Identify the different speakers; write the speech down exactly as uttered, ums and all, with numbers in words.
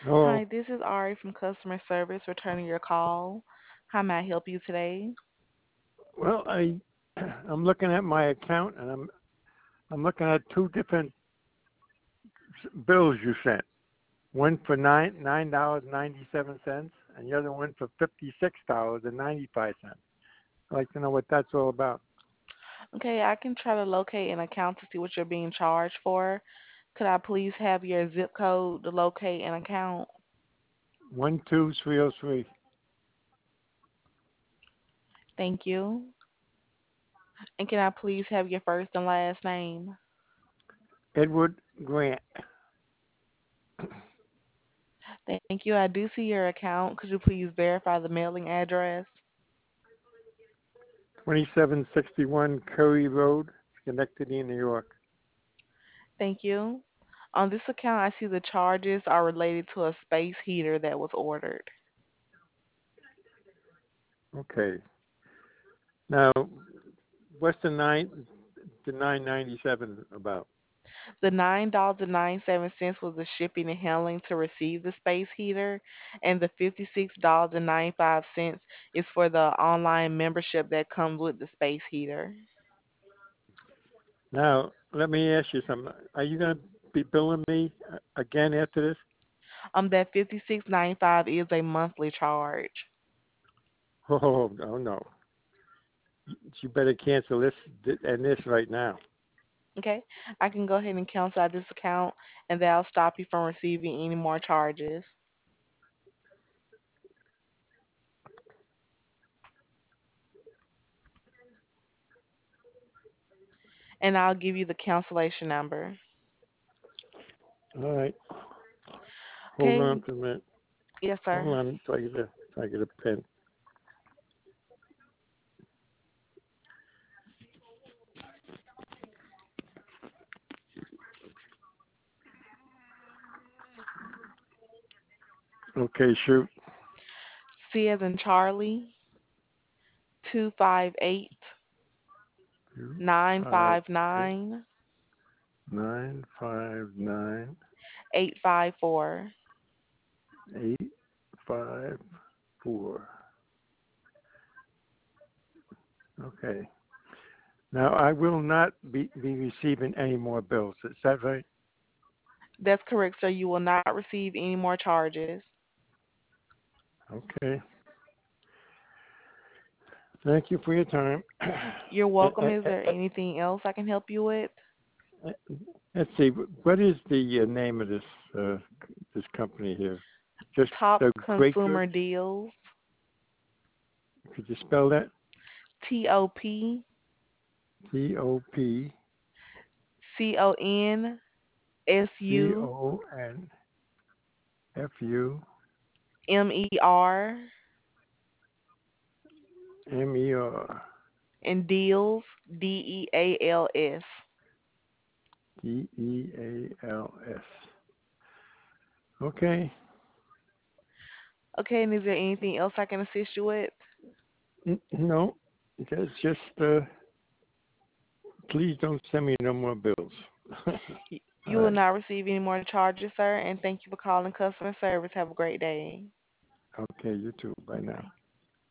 Speaker 1: Oh,
Speaker 2: Hi, this is Ari from customer service returning your call. How may I help you today?
Speaker 1: well, I I'm looking at my account and I'm I'm looking at two different s- bills you sent. One for nine nine dollars ninety seven cents, and the other one for fifty six dollars and ninety five cents. I'd like to know what that's all about.
Speaker 2: Okay, I can try to locate an account to see what you're being charged for. Could I please have your zip code to locate an account?
Speaker 1: One two three oh three.
Speaker 2: Thank you. And can I please have your first and last name?
Speaker 1: Edward Grant.
Speaker 2: Thank you. I do see your account. Could you please verify the mailing address?
Speaker 1: Twenty seven sixty one Curry Road, Schenectady, New York.
Speaker 2: Thank you. On this account, I see the charges are related to a space heater that was ordered.
Speaker 1: Okay. Now, what's the nine the nine ninety seven about?
Speaker 2: The nine dollars and ninety-seven cents was the shipping and handling to receive the space heater, and the fifty-six dollars and ninety-five cents is for the online membership that comes with the space heater.
Speaker 1: Now, let me ask you something. Are you going to be billing me uh, again after this?
Speaker 2: Um, that fifty-six ninety-five is a monthly charge.
Speaker 1: Oh, no, no. You better cancel this th- and this right now.
Speaker 2: Okay, I can go ahead and cancel out this account, and that'll stop you from receiving any more charges. And I'll give you the cancellation number.
Speaker 1: All right. Hold on
Speaker 2: Okay,
Speaker 1: for a minute.
Speaker 2: yes,
Speaker 1: Hold
Speaker 2: sir.
Speaker 1: on until I get a, until I get a pen. Okay, shoot.
Speaker 2: C as in Charlie, two five eight
Speaker 1: Two,
Speaker 2: nine
Speaker 1: five,
Speaker 2: five
Speaker 1: eight,
Speaker 2: nine
Speaker 1: nine, five, nine,
Speaker 2: eight five four.
Speaker 1: eight, five, four. Okay. Now, I will not be, be receiving any more bills. Is that right?
Speaker 2: That's correct, sir. You will not receive any more charges.
Speaker 1: Okay. Thank you for your time.
Speaker 2: You're
Speaker 1: Uh,
Speaker 2: welcome.
Speaker 1: uh,
Speaker 2: Is there
Speaker 1: uh,
Speaker 2: anything else I can help you with?
Speaker 1: uh, Let's see. What is the uh, name of this uh, this company here? Just
Speaker 2: Top
Speaker 1: the Great
Speaker 2: Consumer
Speaker 1: Goods.
Speaker 2: Deals.
Speaker 1: Could you spell that?
Speaker 2: T O P
Speaker 1: T O P
Speaker 2: C O N S
Speaker 1: C
Speaker 2: U
Speaker 1: O N F U
Speaker 2: M E R
Speaker 1: M E R
Speaker 2: and Deals D E A L S.
Speaker 1: D E A L S. Okay.
Speaker 2: Okay, and is there anything else I can assist you with?
Speaker 1: N- No, just just uh, please don't send me no more bills.
Speaker 2: Y-
Speaker 1: All
Speaker 2: You will
Speaker 1: right.
Speaker 2: not receive any more charges, sir, and thank you for calling customer service. Have a great day.
Speaker 1: Okay. You too. Bye now.